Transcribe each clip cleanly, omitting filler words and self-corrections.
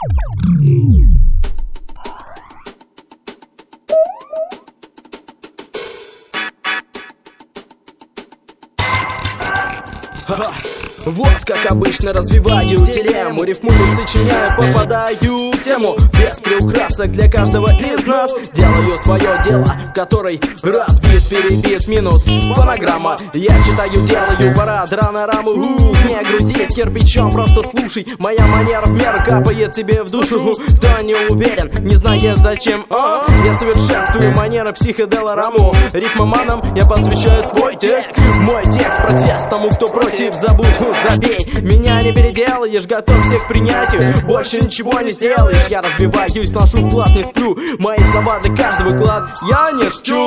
Вот как обычно развиваю дилемму, рифмую, сочиняю, попадаю в тему. Без приукрасок для каждого из нас делаю свое дело, в которой разбит, перебит, минус фонограмма. Я читаю, делаю парад, раму. Не грузись кирпичом, просто слушай. Моя манера в меру капает тебе в душу. Кто не уверен, не знает зачем, я совершенствую манеры психоделораму. Рифмоманам я посвящаю свой текст. Мой текст протест тому, кто против, забудь, забей. Меня не переделаешь, готов всех к принятию. Больше ничего не сделаешь. Я разбиваюсь, ношу вклад, не сплю. Мои слова для каждого клад я не шчу.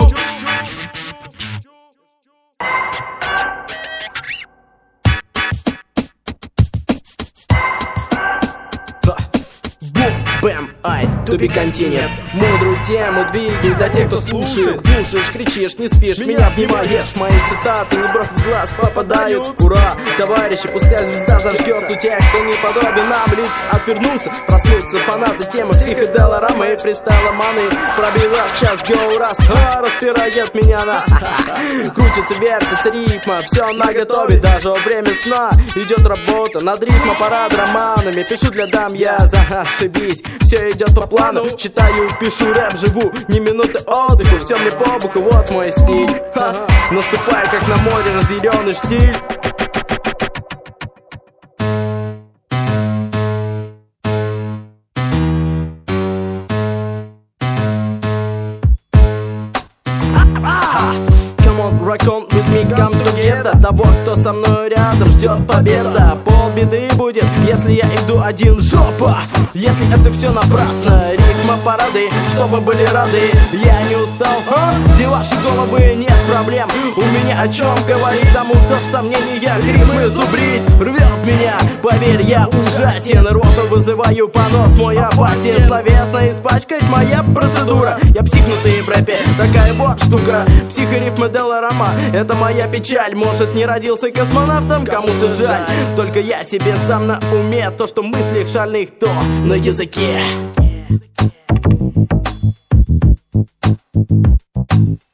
Бэм, ай, туби континент. Мудрую тему двигай для тех, кто слушает. Слушаешь, кричишь, не спишь, меня обнимаешь. Мои цитаты, не бровь в глаз, попадают. Ура, товарищи, пускай звезда зажгется. Тех, кто не подобен нам, лиц отвернулся. Проснутся фанаты темы психоделорамы и фристайломаны. Пробивают час, гоу, раз, распирает меня на крутится, вертится рифма, все наготове. Даже во время сна идет работа над рифмом, парад романами. Пишу для дам я, зашибись. Все идет по плану, читаю, пишу рэп, живу, ни минуты отдыха, все мне по боку, вот мой стиль. Наступай, как на море, разъяренный штиль. Rock on with me, come together. Того, кто со мной рядом, ждет победа. Полбеды будет, если я иду один. Жопа, если это все напрасно. Рифма парады, чтобы были рады. Я не устал, где ваши головы, нет проблем. У меня о чем говорить тому, кто в сомнениях. Рифмы зубрить, рвет меня. Поверь, я ужасен. Роту вызываю понос, мой опасен. Словесно испачкать моя процедура. Я психнутый в рэпе, такая вот штука. Психорифмы Делорама, это моя печаль. Может, не родился космонавтом, кому-то жаль. Только я себе сам на уме. То, что в мыслях шальных, то на языке.